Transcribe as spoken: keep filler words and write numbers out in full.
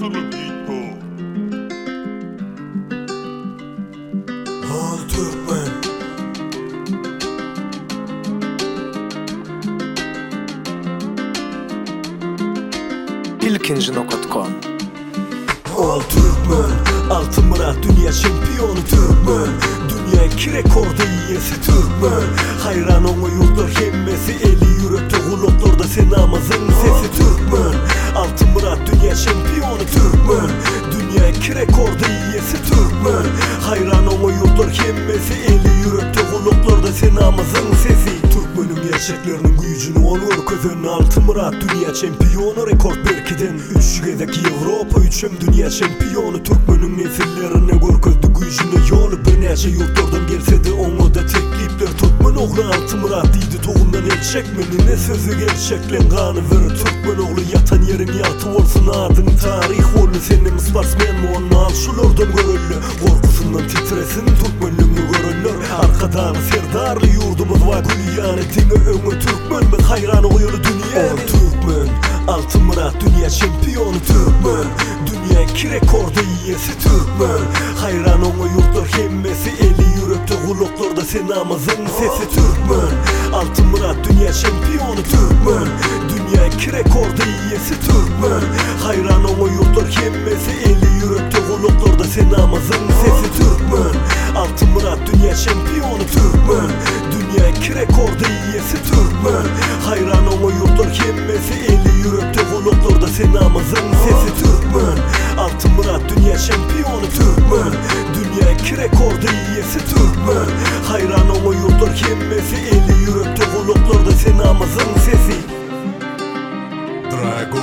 Al Türkmen. ilkinci nokta com. Al Türkmen, Altın Murat dünya şampiyonu Türkmen. Dünya iki rekorda iyisi Türkmen. Hayran onu yurtlar hemmesi, eli yürekte kulaklarda sen namazın sesi Türkmen. Altın Murat dünya şampiyonu Türkmen. Dünya iki rekorda iyisi Türkmen. Hayran onu yurtlar hemmesi, eli yürekte kulaklarda sen namazın sesi. Türkmen'in gerçeklerinin gücünü onur közün. Altın Murat dünya şampiyonu, rekord berkiden üç gedeki Avrupa, üçüm dünya şampiyonu. Türkmen'in nesillerine görközlü gücüne yolu. Bir neçe yurtlardan gelse de onu da teklipler. Türkmen oğlu Altın Murat deydi toğundan el çekmeni. Ne sözü gerçeklen kanı verir. Türkmen oğlu yatan yerin yatı olsun, adın tarih olun. Senin sportsmen mi onu al şulardan görüllü. Korkusundan titresin Türkmenliğini görünür. Arkadan serdarlı yurdumuz var gülü yani. Dini öngü Türkmen mi hayran oyunu dünya. O Türkmen, Altın Murat dünya şampiyonu Türkmen. Dünya iki rekorda iyisi Türkmen. Hayran onu yurtlar hemmesi, eli yürekte kulaklarda sen namazın sesi Türkmen. Altın Murat dünya şampiyonu Türkmen. Dünya iki rekorda iyisi Türkmen. Hayran onu yurtlar hemmesi, eli yürekte kulaklarda sen namazın sesi Türkmen. Altın Murat dünya şampiyonu Türkmen. Dünya iki rekorda iyisi Türkmen. Hayran onu yurtlar hemmesi, eli yürekte kulaklarda sen namazın sesi Türkmen. Altın Murat dünya şampiyonu Türkmen. Dünya iki rekorda iyisi Türkmen. Hayran onu yurtlar hemmesi, eli yürekte kulaklarda sen namazın sesi. Drago